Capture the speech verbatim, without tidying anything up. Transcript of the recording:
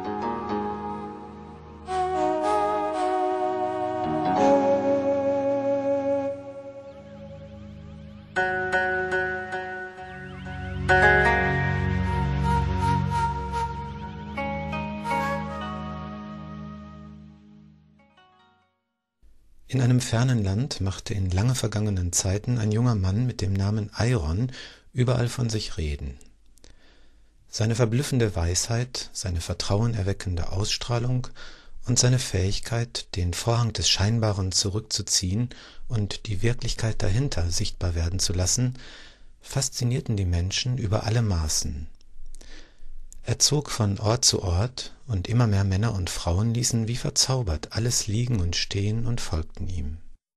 In einem fernen Land machte in lange vergangenen Zeiten ein junger Mann mit dem Namen Eiron überall von sich reden. Seine verblüffende Weisheit, seine vertrauenerweckende Ausstrahlung und seine Fähigkeit, den Vorhang des Scheinbaren zurückzuziehen und die Wirklichkeit dahinter sichtbar werden zu lassen, faszinierten die Menschen über alle Maßen. Er zog von Ort zu Ort, und immer mehr Männer und Frauen ließen wie verzaubert alles liegen und stehen und folgten ihm.